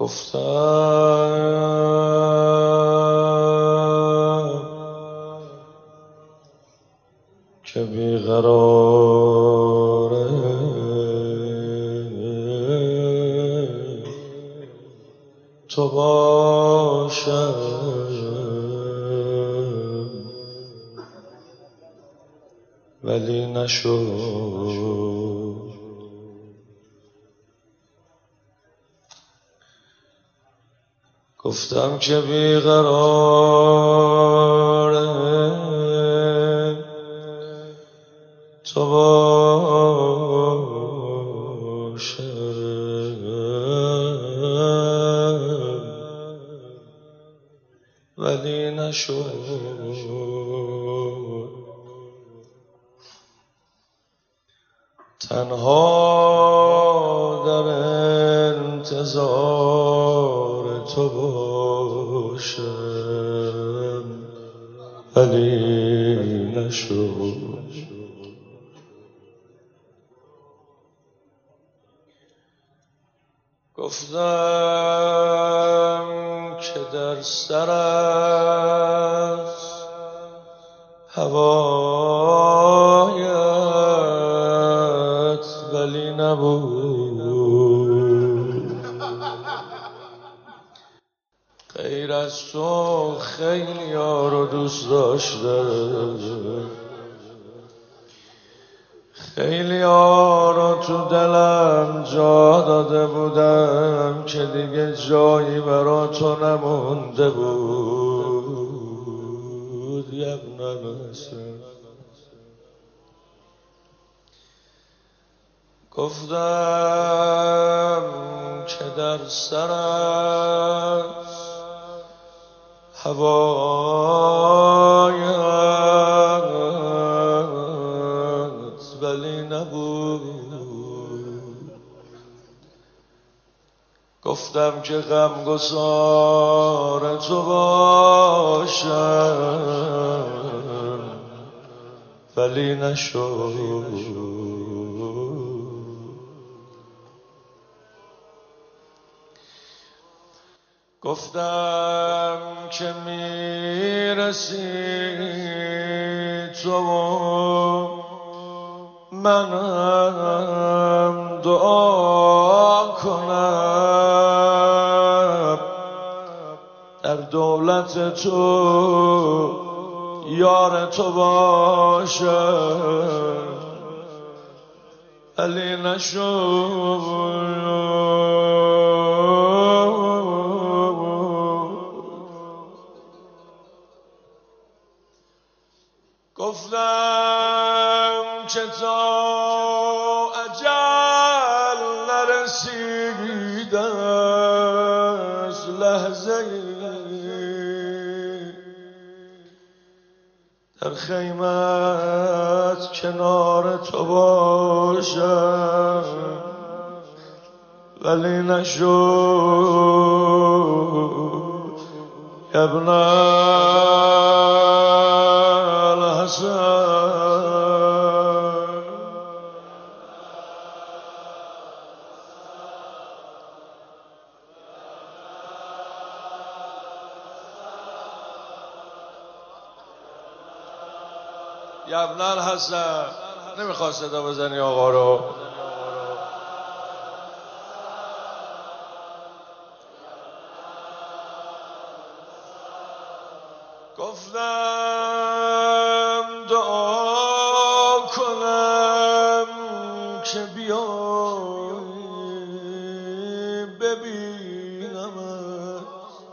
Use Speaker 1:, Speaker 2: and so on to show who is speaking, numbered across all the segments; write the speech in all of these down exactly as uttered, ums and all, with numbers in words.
Speaker 1: گفتم که بیقراره تو باشم ولی نشد. گفتم که بیقراره تو باشم ولی نشد. تنها در انتظار تو باشم ولی نشد. گفتم که در سر است هوایت ولی نبود. غیر از تو خیلی ها رو دوست داشتم، خیلی ها رو تو دلم جا داده بودم که دیگه جایی برا تو نمونده بود. یبنم حسن گفتم که در سر است هوایت ولی نبود. گفتم که غمگسار تو باشم ولی نشد. گفتم که میرسی تو منم دعا کنم در دولت تو یار تو باشم ولی نشد. گفتم که تا اجل نرسیده است لحظه در خیمت کنار تو باشم ولی نشد. ابن الحسن ابن الحسن نمیخواد صدا بزنی آقا رو. گفتم دعا کنم که بیای ببینم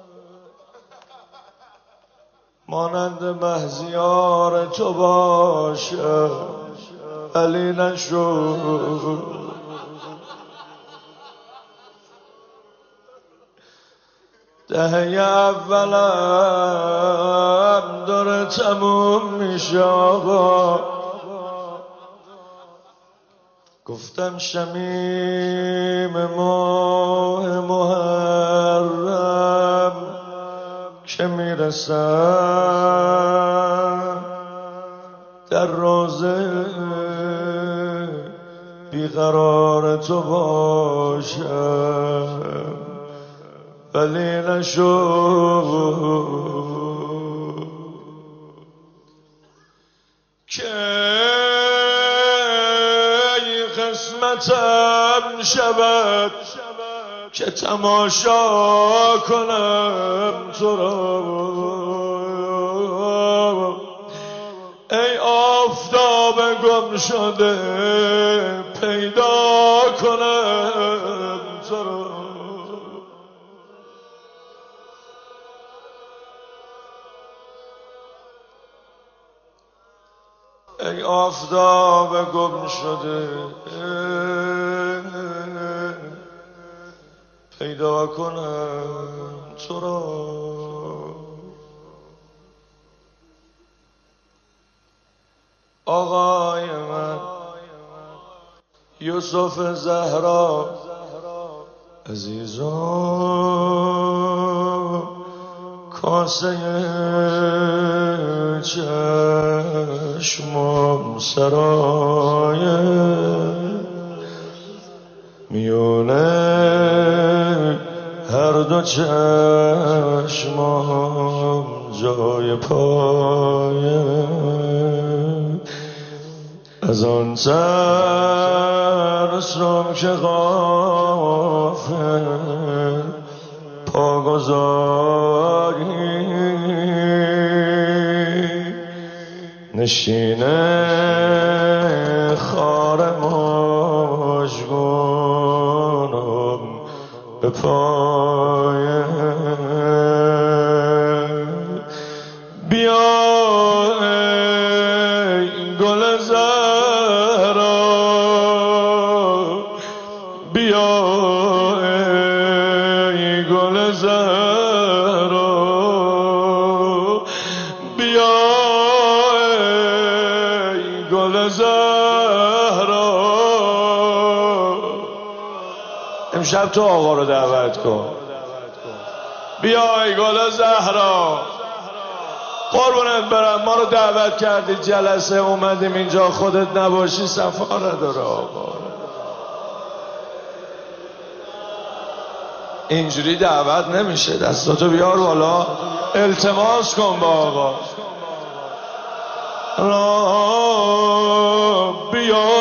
Speaker 1: مانند مهزیار تو باشم ولی نشد. دهه اولم داره تموم میشه آقا. گفتم شمیم ماه محرم که میرسم در روزه بیقرار تو باشم ولی نشد که قسمتم شود که تماشا کنم تو را. ای آفتاب گم شده پیدا کنم تو را. ای آفتاب گم شده پیدا کنم تو را. آقای من یوسف زهرا عزیزان کاسه چشمم سرای میونه هر دو چشمم جای پای از آن ترسم که غافل پا گذاری نشینه خار مژگانم به پای بیا ای گل زهرا بیا ای گل زهرا بیا ای گل زهرا. امشب تو آقا رو دعوت کن. بیا ای گل زهرا قربونت برم. ما رو دعوت کردی جلسه اومدیم اینجا خودت نباشی صفا نداره آقا. اینجوری دعوت نمیشه. دستاتو بیار بالا التماس کن با آقا. بیا